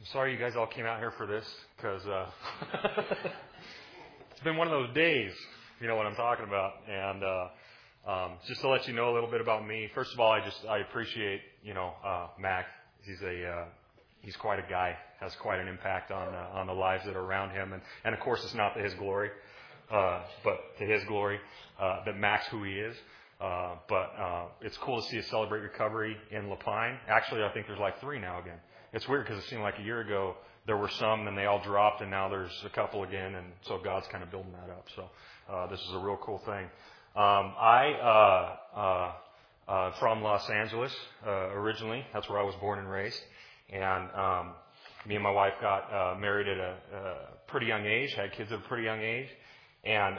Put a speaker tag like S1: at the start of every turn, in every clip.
S1: I'm sorry you guys all came out here for this, because it's been one of those days, you know what I'm talking about. And just to let you know a little bit about me, first of all, I appreciate, Mac. He's quite a guy, has quite an impact on the lives that are around him. And of course, it's not to his glory, but to his glory, that Mac's who he is. But it's cool to see us celebrate recovery in La Pine. Actually, I think there's like 3 now again. It's weird because it seemed like a year ago there were some, and they all dropped, and now there's a couple again, and so God's kind of building that up. So this is a real cool thing. From Los Angeles originally. That's where I was born and raised. And me and my wife got married at a pretty young age, had kids at a pretty young age. And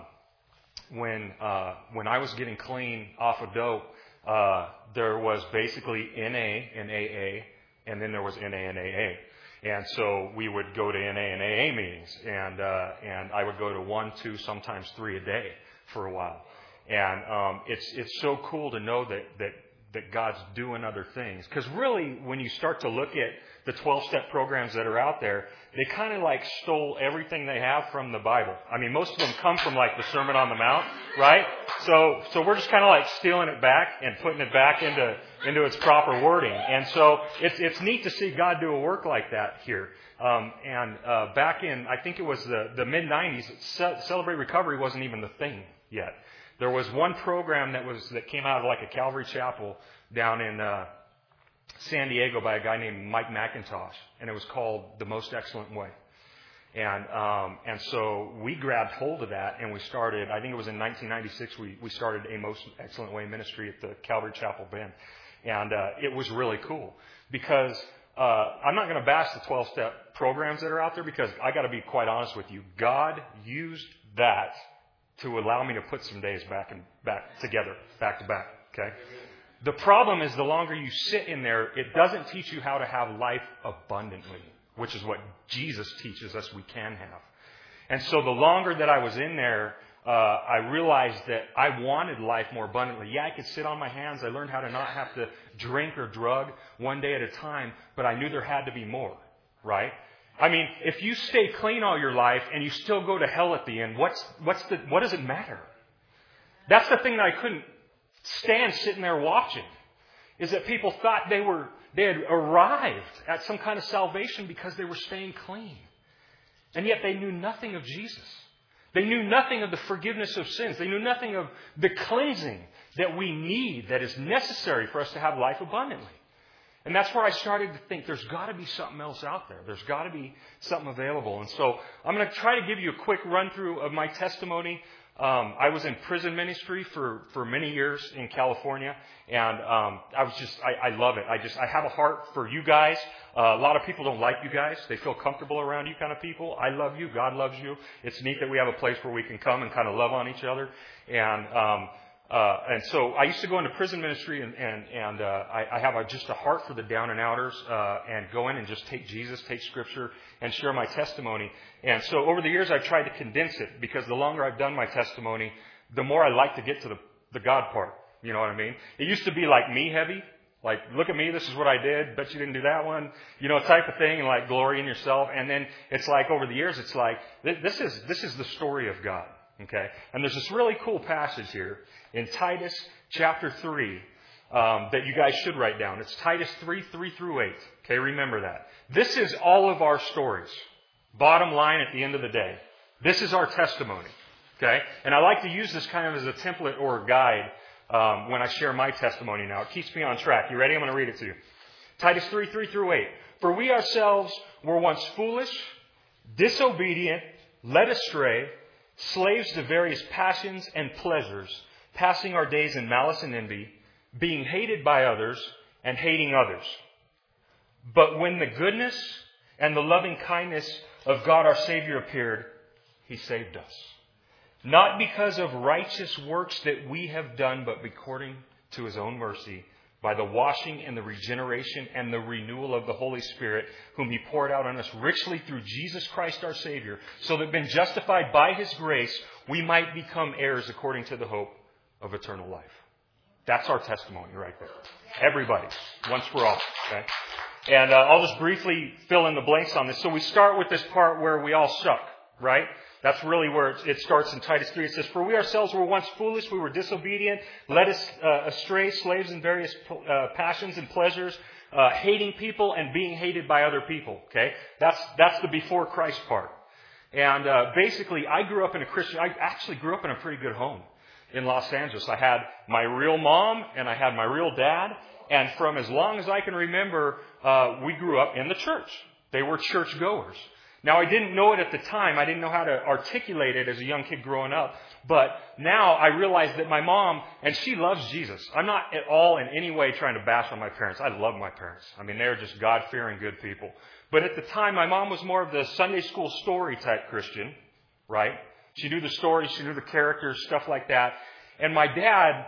S1: when I was getting clean off of dope, there was basically NA and AA, and then there was NA and AA. And so we would go to NA and AA meetings, and I would go to 1, 2, sometimes 3 a day for a while. And it's so cool to know that God's doing other things. Because really, when you start to look at the 12-step programs that are out there, they kind of like stole everything they have from the Bible. I mean, most of them come from like the Sermon on the Mount, right? So we're just kind of like stealing it back and putting it back into its proper wording. And so it's neat to see God do a work like that here. Back in, I think it was the mid-90s, Celebrate Recovery wasn't even the thing yet. There was one program that came out of like a Calvary Chapel down in San Diego by a guy named Mike McIntosh, and it was called The Most Excellent Way. And so we grabbed hold of that, and we started, I think it was in 1996, we started a Most Excellent Way ministry at the Calvary Chapel Bend. And it was really cool because I'm not going to bash the 12-step programs that are out there, because I got to be quite honest with you. God used that to allow me to put some days back together, back to back. Okay. The problem is the longer you sit in there, it doesn't teach you how to have life abundantly, which is what Jesus teaches us we can have. And so the longer that I was in there, I realized that I wanted life more abundantly. Yeah, I could sit on my hands. I learned how to not have to drink or drug one day at a time, but I knew there had to be more, right? I mean, if you stay clean all your life and you still go to hell at the end, what does it matter? That's the thing that I couldn't stand sitting there watching, is that people thought they had arrived at some kind of salvation because they were staying clean. And yet they knew nothing of Jesus. They knew nothing of the forgiveness of sins. They knew nothing of the cleansing that we need, that is necessary for us to have life abundantly. And that's where I started to think there's got to be something else out there. There's got to be something available. And so I'm going to try to give you a quick run through of my testimony. I was in prison ministry for many years in California, and I love it. I have a heart for you guys. A lot of people don't like you guys. They feel comfortable around you kind of people. I love you. God loves you. It's neat that we have a place where we can come and kind of love on each other. And so I used to go into prison ministry, and I have just a heart for the down and outers, and go in and just take Jesus, take Scripture, and share my testimony. And so over the years, I've tried to condense it, because the longer I've done my testimony, the more I like to get to the God part. You know what I mean? It used to be like me heavy. Like, look at me, this is what I did, bet you didn't do that one, type of thing, and like glory in yourself. And then it's like over the years, it's like, this is the story of God. Okay? And there's this really cool passage here in Titus chapter 3 that you guys should write down. It's Titus 3:3-8. Okay, remember that. This is all of our stories. Bottom line at the end of the day. This is our testimony. Okay? And I like to use this kind of as a template or a guide when I share my testimony now. It keeps me on track. You ready? I'm going to read it to you. Titus 3:3-8. For we ourselves were once foolish, disobedient, led astray, slaves to various passions and pleasures, passing our days in malice and envy, being hated by others and hating others. But when the goodness and the loving kindness of God our Savior appeared, He saved us. Not because of righteous works that we have done, but according to His own mercy, by the washing and the regeneration and the renewal of the Holy Spirit, whom He poured out on us richly through Jesus Christ our Savior, so that being justified by His grace, we might become heirs according to the hope of eternal life. That's our testimony right there. Everybody, once for all. Okay? And I'll just briefly fill in the blanks on this. So we start with this part where we all suck, right? That's really where it starts in Titus 3. It says, "For we ourselves were once foolish, we were disobedient, led us astray, slaves in various passions and pleasures, hating people and being hated by other people." Okay? That's the before Christ part. And basically, I actually grew up in a pretty good home in Los Angeles. I had my real mom and I had my real dad. And from as long as I can remember, we grew up in the church. They were church goers. Now, I didn't know it at the time. I didn't know how to articulate it as a young kid growing up. But now I realize that my mom, and she loves Jesus. I'm not at all in any way trying to bash on my parents. I love my parents. I mean, they're just God-fearing good people. But at the time, my mom was more of the Sunday school story type Christian, right? She knew the stories, she knew the characters, stuff like that. And my dad,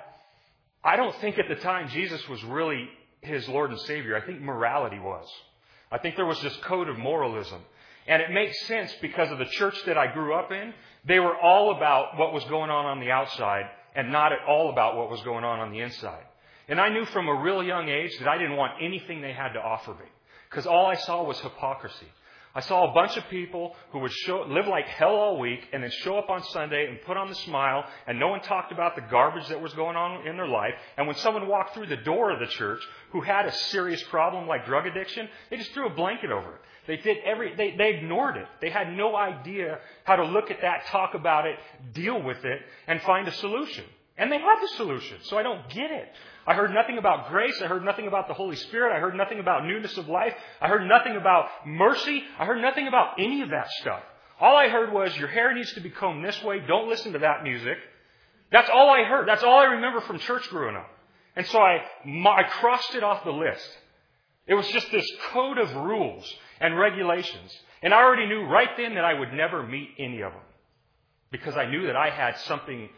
S1: I don't think at the time Jesus was really his Lord and Savior. I think morality was. I think there was this code of moralism. And it makes sense because of the church that I grew up in. They were all about what was going on the outside and not at all about what was going on the inside. And I knew from a real young age that I didn't want anything they had to offer me because all I saw was hypocrisy. I saw a bunch of people who would live like hell all week and then show up on Sunday and put on the smile, and no one talked about the garbage that was going on in their life. And when someone walked through the door of the church who had a serious problem like drug addiction, they just threw a blanket over it. They ignored it. They had no idea how to look at that, talk about it, deal with it, and find a solution. And they had the solution, so I don't get it. I heard nothing about grace. I heard nothing about the Holy Spirit. I heard nothing about newness of life. I heard nothing about mercy. I heard nothing about any of that stuff. All I heard was, your hair needs to be combed this way. Don't listen to that music. That's all I heard. That's all I remember from church growing up. And so I crossed it off the list. It was just this code of rules and regulations. And I already knew right then that I would never meet any of them because I knew that I had something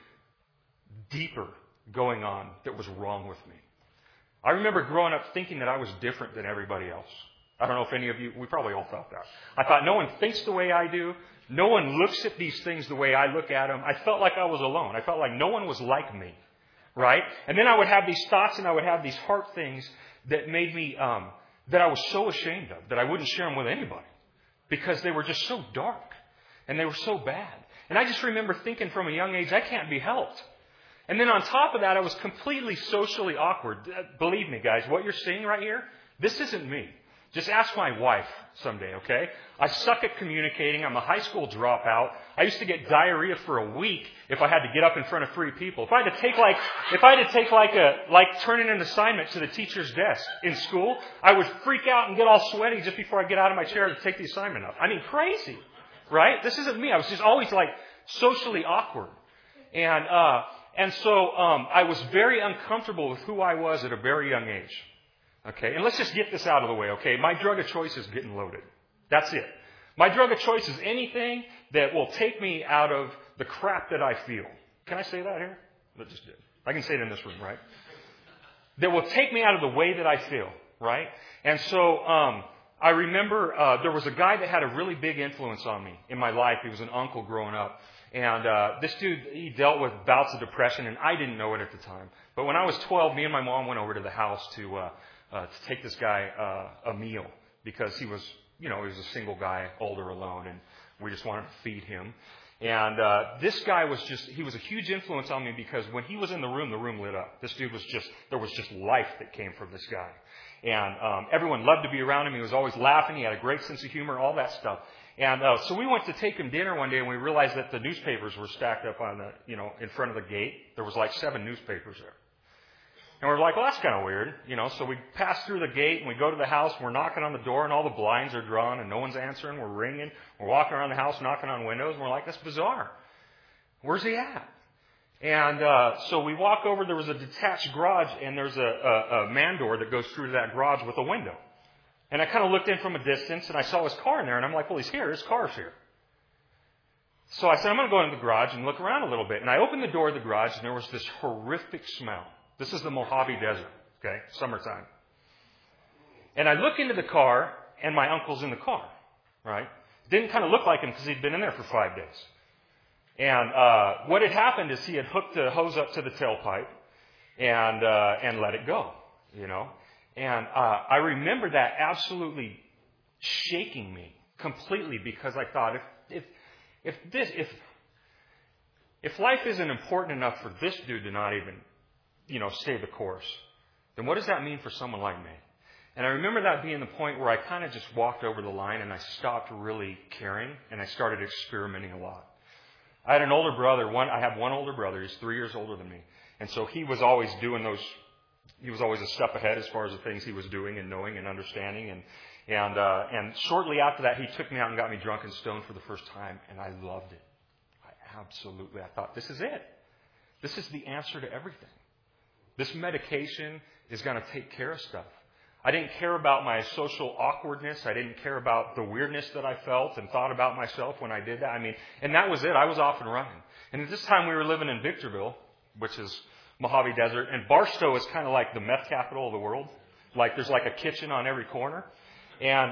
S1: deeper going on that was wrong with me. I remember growing up thinking that I was different than everybody else. I don't know if any of you, we probably all felt that. I thought no one thinks the way I do. No one looks at these things the way I look at them. I felt like I was alone. I felt like no one was like me. Right? And then I would have these thoughts and I would have these heart things that made me, that I was so ashamed of, that I wouldn't share them with anybody because they were just so dark and they were so bad. And I just remember thinking from a young age, I can't be helped. And then on top of that, I was completely socially awkward. Believe me, guys, what you're seeing right here, this isn't me. Just ask my wife someday, okay? I suck at communicating. I'm a high school dropout. I used to get diarrhea for a week if I had to get up in front of 3 people. If I had to take turn in an assignment to the teacher's desk in school, I would freak out and get all sweaty just before I get out of my chair to take the assignment up. I mean, crazy, right? This isn't me. I was just always socially awkward. And so I was very uncomfortable with who I was at a very young age. Okay, and let's just get this out of the way, okay? My drug of choice is getting loaded. That's it. My drug of choice is anything that will take me out of the crap that I feel. Can I say that here? I just did. I can say it in this room, right? That will take me out of the way that I feel, right? And so I remember there was a guy that had a really big influence on me in my life. He was an uncle growing up. And this dude, he dealt with bouts of depression, and I didn't know it at the time. But when I was 12, me and my mom went over to the house to take this guy a meal because he was a single guy, older, alone, and we just wanted to feed him. And this guy he was a huge influence on me because when he was in the room lit up. This dude there was just life that came from this guy. And everyone loved to be around him. He was always laughing. He had a great sense of humor, all that stuff. And so we went to take him dinner one day, and we realized that the newspapers were stacked up on in front of the gate. There was 7 newspapers there. And we're like, well, that's kind of weird, So we pass through the gate, and we go to the house, and we're knocking on the door, and all the blinds are drawn, and no one's answering. We're ringing. We're walking around the house, knocking on windows, and we're like, that's bizarre. Where's he at? And so we walk over. There was a detached garage, and there's a man door that goes through that garage with a window. And I kind of looked in from a distance, and I saw his car in there, and I'm like, well, he's here. His car's here. So I said, I'm going to go into the garage and look around a little bit. And I opened the door of the garage, and there was this horrific smell. This is the Mojave Desert, okay, summertime. And I look into the car, and my uncle's in the car, right? Didn't kind of look like him because he'd been in there for 5 days. And what had happened is he had hooked the hose up to the tailpipe, and let it go, And I remember that absolutely shaking me completely, because I thought, if life isn't important enough for this dude to not even, stay the course, then what does that mean for someone like me? And I remember that being the point where I kind of just walked over the line and I stopped really caring, and I started experimenting a lot. I had an older brother. I have one older brother. He's 3 years older than me. And so he was always doing those. He was always a step ahead as far as the things he was doing and knowing and understanding. And shortly after that, he took me out and got me drunk and stoned for the first time. And I loved it. I thought, this is it. This is the answer to everything. This medication is going to take care of stuff. I didn't care about my social awkwardness. I didn't care about the weirdness that I felt and thought about myself when I did that. And that was it. I was off and running. And at this time, we were living in Victorville, which is Mojave Desert. And Barstow is kind of like the meth capital of the world. Like, there's like a kitchen on every corner. And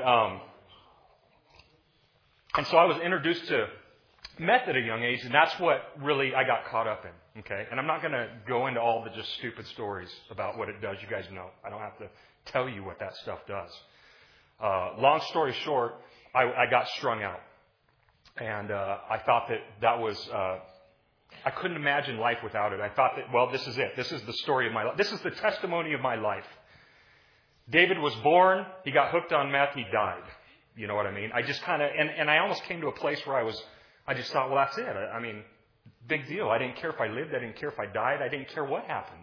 S1: so I was introduced to meth at a young age, and that's what really I got caught up in. Okay? And I'm not going to go into all the just stupid stories about what it does. You guys know. I don't have to tell you what that stuff does. Long story short, I got strung out. And I thought that was, I couldn't imagine life without it. I thought that, well, this is it. This is the story of my life. This is the testimony of my life. David was born. He got hooked on meth. He died. You know what I mean? I just kind of, and I almost came to a place where I just thought, well, that's it. Big deal. I didn't care if I lived. I didn't care if I died. I didn't care what happened.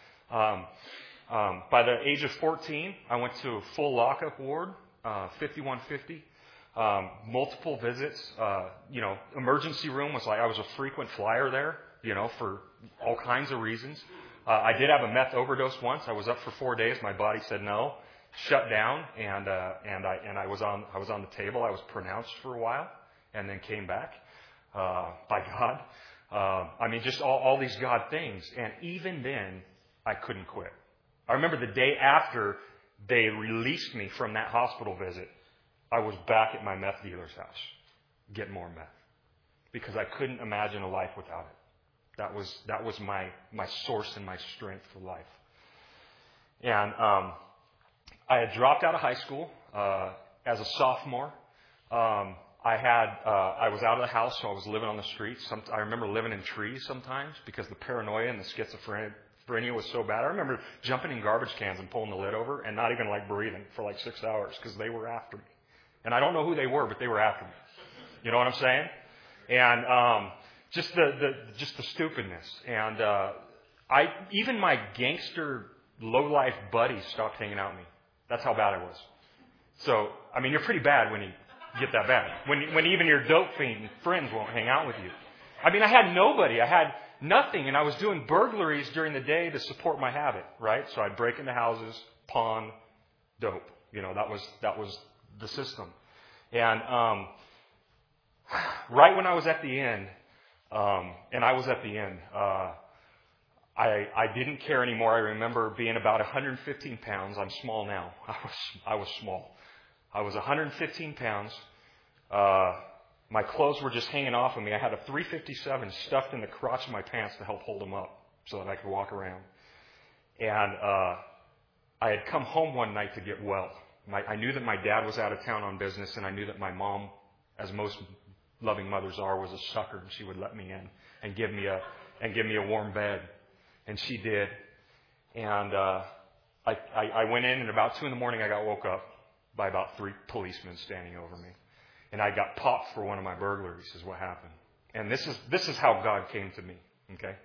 S1: By the age of 14, I went to a full lockup ward, 5150, multiple visits. Emergency room was like, I was a frequent flyer there, for all kinds of reasons. I did have a meth overdose once. I was up for 4 days. My body said no, shut down, and I was on the table. I was pronounced for a while, and then came back by God. Just all these God things, and even then, I couldn't quit. I remember the day after they released me from that hospital visit, I was back at my meth dealer's house getting more meth, because I couldn't imagine a life without it. That was my source and my strength for life. And I had dropped out of high school as a sophomore. I was out of the house, so I was living on the streets. I remember living in trees sometimes because the paranoia and the schizophrenia was so bad. I remember jumping in garbage cans and pulling the lid over and not even breathing for 6 hours because they were after me. And I don't know who they were, but they were after me. You know what I'm saying? And just the stupidness. And even my gangster low-life buddies stopped hanging out with me. That's how bad I was. So, you're pretty bad when you get that bad. When even your dope fiend friends won't hang out with you. I had nobody. I had nothing, and I was doing burglaries during the day to support my habit, right? So I'd break into houses, pawn, dope. That was the system. And right when I was at the end, I didn't care anymore. I remember being about 115 pounds. I'm small now. I was small. I was 115 pounds. My clothes were just hanging off of me. I had a .357 stuffed in the crotch of my pants to help hold them up so that I could walk around. And I had come home one night to get well. I knew that my dad was out of town on business, and I knew that my mom, as most loving mothers are, was a sucker, and she would let me in and give me a warm bed. And she did. And I went in, and about 2 a.m, I got woke up by about 3 policemen standing over me. And I got popped for one of my burglaries is what happened. And this is how God came to me. Okay?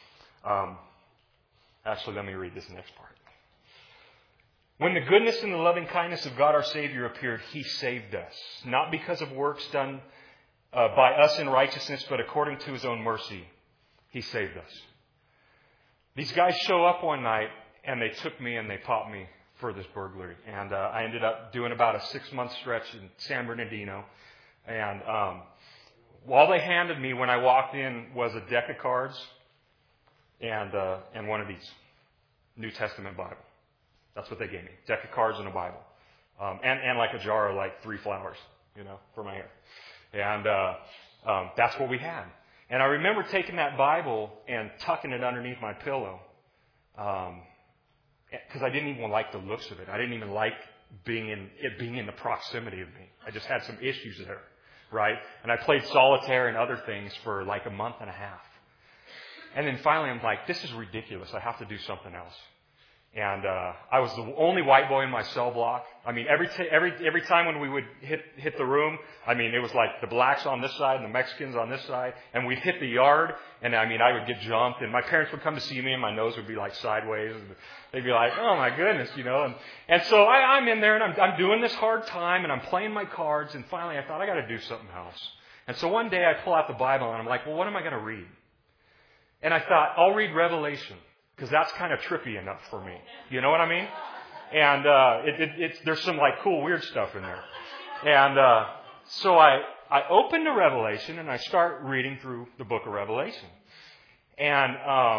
S1: Actually, let me read this next part. When the goodness and the loving kindness of God our Savior appeared, He saved us. Not because of works done by us in righteousness, but according to His own mercy, He saved us. These guys show up one night, and they took me and they popped me for this burglary. And I ended up doing about a 6-month stretch in San Bernardino. And all they handed me when I walked in was a deck of cards and one of these, New Testament Bible. That's what they gave me, deck of cards and a Bible. And like a jar of 3 flowers, for my hair. And that's what we had. And I remember taking that Bible and tucking it underneath my pillow because I didn't even like the looks of it. I didn't even like being in the proximity of me. I just had some issues there, right? And I played solitaire and other things for like a month and a half. And then finally I'm like, this is ridiculous. I have to do something else. And I was the only white boy in my cell block. I mean, every time when we would hit the room, I mean, it was like the blacks on this side and the Mexicans on this side, and we'd hit the yard, and I mean, I would get jumped, and my parents would come to see me, and my nose would be like sideways, and they'd be like, "Oh my goodness," you know. And so I'm in there, and I'm doing this hard time, and I'm playing my cards, and finally I thought I got to do something else. And so one day I pull out the Bible, and I'm like, well, what am I going to read? And I thought, I'll read Revelation, because that's kind of trippy enough for me. You know what I mean? And there's some like cool, weird stuff in there. And so I open to Revelation and I start reading through the book of Revelation. And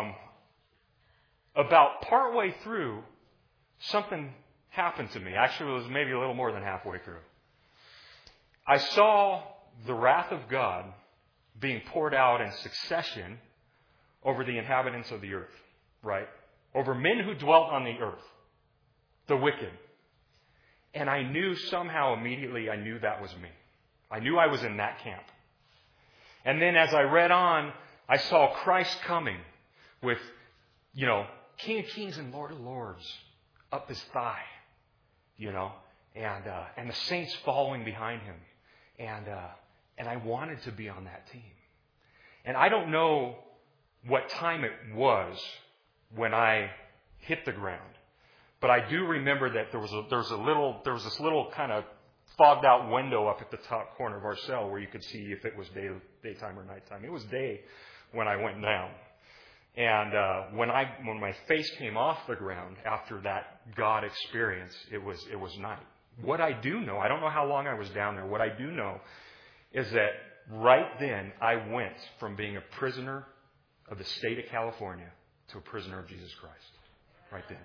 S1: about partway through, something happened to me. Actually, it was maybe a little more than halfway through. I saw the wrath of God being poured out in succession over the inhabitants of the earth. Right? Over men who dwelt on the earth. The wicked. And I knew somehow immediately, I knew that was me. I knew I was in that camp. And then as I read on, I saw Christ coming with, you know, King of Kings and Lord of Lords up his thigh. You know, and the saints following behind him. And I wanted to be on that team. And I don't know what time it was when I hit the ground. But I do remember that there was this little kind of fogged out window up at the top corner of our cell where you could see if it was daytime or nighttime. It was day when I went down. And when my face came off the ground after that God experience, it was night. What I do know, I don't know how long I was down there. What I do know is that right then I went from being a prisoner of the state of California to a prisoner of Jesus Christ. Right then.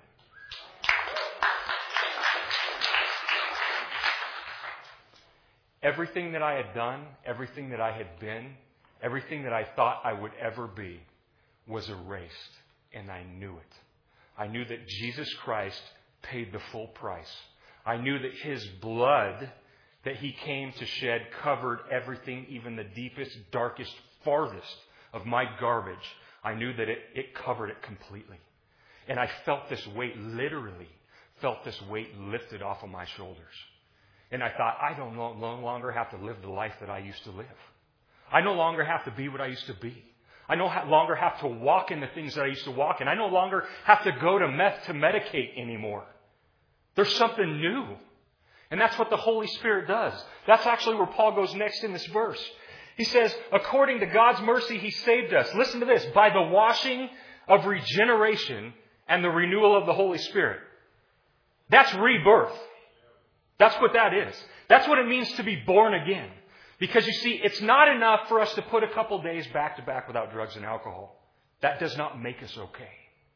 S1: Everything that I had done, everything that I had been, everything that I thought I would ever be was erased. And I knew it. I knew that Jesus Christ paid the full price. I knew that His blood that He came to shed covered everything, even the deepest, darkest, farthest of my garbage. I knew that it covered it completely. And I felt this weight, literally felt this weight lifted off of my shoulders. And I thought, I no longer have to live the life that I used to live. I no longer have to be what I used to be. I no longer have to walk in the things that I used to walk in. I no longer have to go to meth to medicate anymore. There's something new. And that's what the Holy Spirit does. That's actually where Paul goes next in this verse. He says, according to God's mercy, He saved us. Listen to this. By the washing of regeneration and the renewal of the Holy Spirit. That's rebirth. That's what that is. That's what it means to be born again. Because you see, it's not enough for us to put a couple days back to back without drugs and alcohol. That does not make us okay.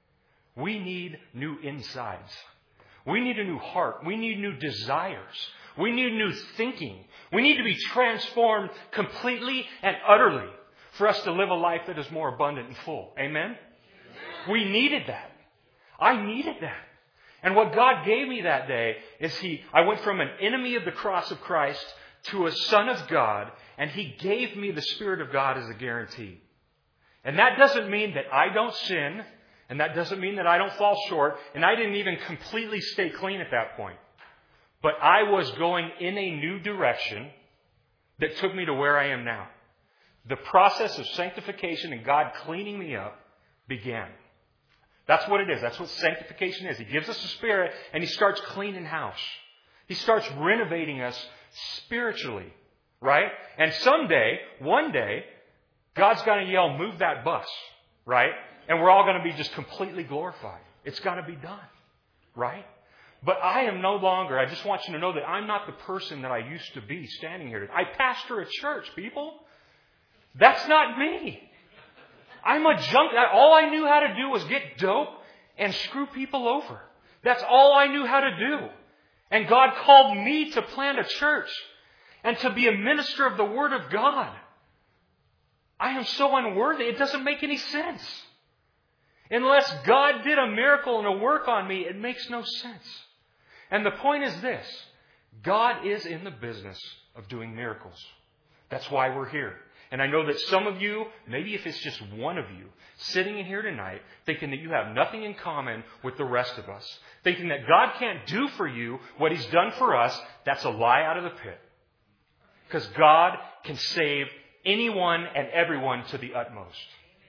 S1: We need new insides. We need a new heart. We need new desires. We need new thinking. We need to be transformed completely and utterly for us to live a life that is more abundant and full. Amen? We needed that. I needed that. And what God gave me that day is I went from an enemy of the cross of Christ to a son of God, and He gave me the Spirit of God as a guarantee. And that doesn't mean that I don't sin, and that doesn't mean that I don't fall short, and I didn't even completely stay clean at that point. But I was going in a new direction that took me to where I am now. The process of sanctification and God cleaning me up began. That's what it is. That's what sanctification is. He gives us a spirit and He starts cleaning house. He starts renovating us spiritually. Right? And someday, one day, God's going to yell, move that bus. Right? And we're all going to be just completely glorified. It's got to be done. Right? But I am no longer, I just want you to know that I'm not the person that I used to be standing here. I pastor a church, people. That's not me. I'm a junk. All I knew how to do was get dope and screw people over. That's all I knew how to do. And God called me to plant a church and to be a minister of the Word of God. I am so unworthy. It doesn't make any sense. Unless God did a miracle and a work on me, it makes no sense. And the point is this. God is in the business of doing miracles. That's why we're here. And I know that some of you, maybe if it's just one of you, sitting in here tonight, thinking that you have nothing in common with the rest of us, thinking that God can't do for you what He's done for us, that's a lie out of the pit. Because God can save anyone and everyone to the utmost.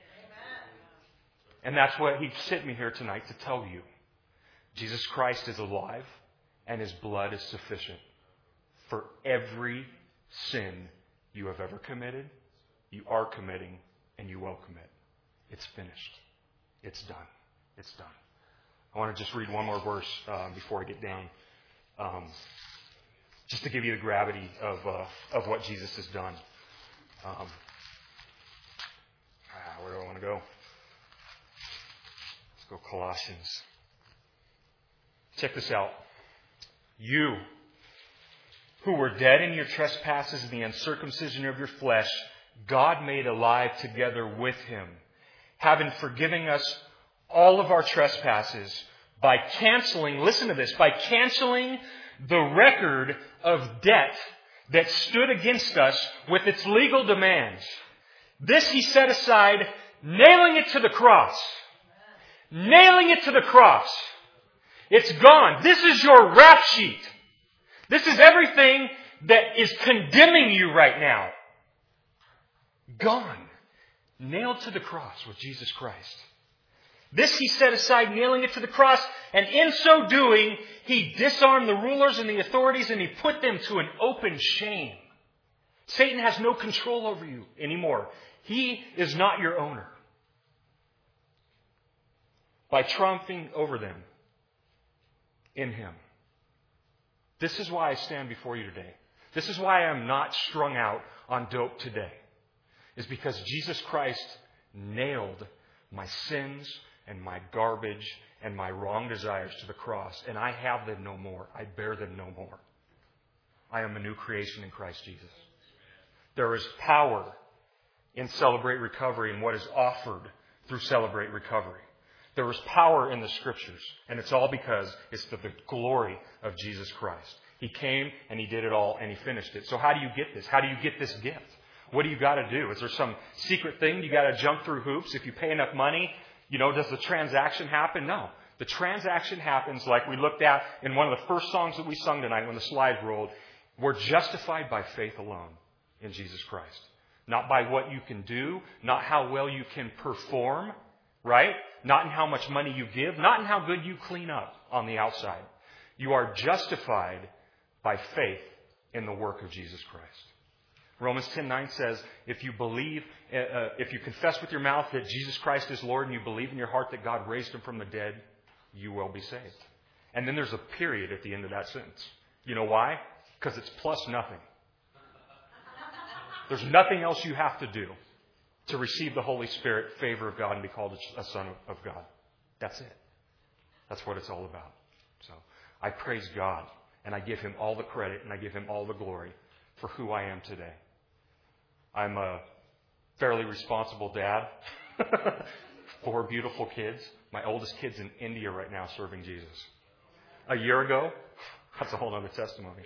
S1: And that's what He sent me here tonight to tell you. Jesus Christ is alive, and His blood is sufficient for every sin you have ever committed, you are committing, and you will commit. It's finished. It's done. It's done. I want to just read one more verse before I get down. Just to give you the gravity of what Jesus has done. Where do I want to go? Let's go Colossians. Check this out. You who were dead in your trespasses and the uncircumcision of your flesh, God made alive together with Him, having forgiven us all of our trespasses by canceling, listen to this, by canceling the record of debt that stood against us with its legal demands. This He set aside, nailing it to the cross. Nailing it to the cross. It's gone. This is your rap sheet. This is everything that is condemning you right now. Gone. Nailed to the cross with Jesus Christ. This He set aside, nailing it to the cross, and in so doing, He disarmed the rulers and the authorities, and He put them to an open shame. Satan has no control over you anymore. He is not your owner. By triumphing over them in Him. This is why I stand before you today. This is why I'm not strung out on dope today. Is because Jesus Christ nailed my sins and my garbage and my wrong desires to the cross. And I have them no more. I bear them no more. I am a new creation in Christ Jesus. There is power in Celebrate Recovery and what is offered through Celebrate Recovery. There is power in the Scriptures. And it's all because it's the glory of Jesus Christ. He came and He did it all and He finished it. So how do you get this? How do you get this gift? What do you got to do? Is there some secret thing you got to jump through hoops? If you pay enough money, does the transaction happen? No. The transaction happens like we looked at in one of the first songs that we sung tonight when the slides rolled. We're justified by faith alone in Jesus Christ. Not by what you can do, not how well you can perform, right? Not in how much money you give, not in how good you clean up on the outside. You are justified by faith in the work of Jesus Christ. Romans 10:9 says, if you believe, if you confess with your mouth that Jesus Christ is Lord and you believe in your heart that God raised Him from the dead, you will be saved. And then there's a period at the end of that sentence. You know why? Because it's plus nothing. There's nothing else you have to do to receive the Holy Spirit, favor of God, and be called a son of God. That's it. That's what it's all about. So I praise God, and I give Him all the credit, and I give Him all the glory for who I am today. I'm a fairly responsible dad. 4 beautiful kids. My oldest kid's in India right now serving Jesus. A year ago, that's a whole other testimony.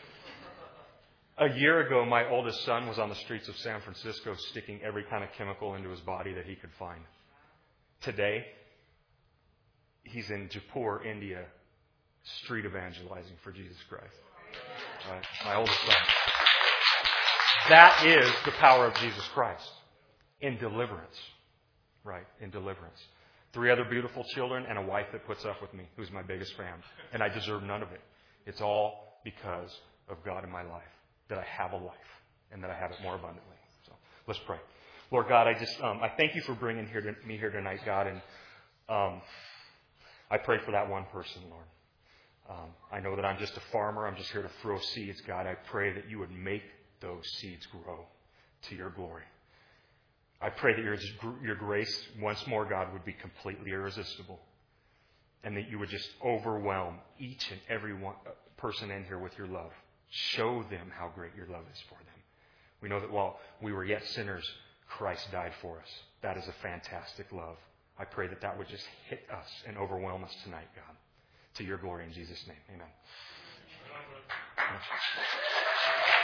S1: A year ago, my oldest son was on the streets of San Francisco sticking every kind of chemical into his body that he could find. Today, he's in Jaipur, India, street evangelizing for Jesus Christ. My oldest son. That is the power of Jesus Christ in deliverance. Right, in deliverance. 3 other beautiful children and a wife that puts up with me, who's my biggest fan. And I deserve none of it. It's all because of God in my life. That I have a life and that I have it more abundantly. So let's pray. Lord God, I thank You for bringing me here tonight, God. And I pray for that one person, Lord. I know that I'm just a farmer. I'm just here to throw seeds, God. I pray that You would make those seeds grow to Your glory. I pray that your grace, once more, God, would be completely irresistible. And that You would just overwhelm each and every person in here with Your love. Show them how great Your love is for them. We know that while we were yet sinners, Christ died for us. That is a fantastic love. I pray that that would just hit us and overwhelm us tonight, God. To your glory in Jesus' name. Amen.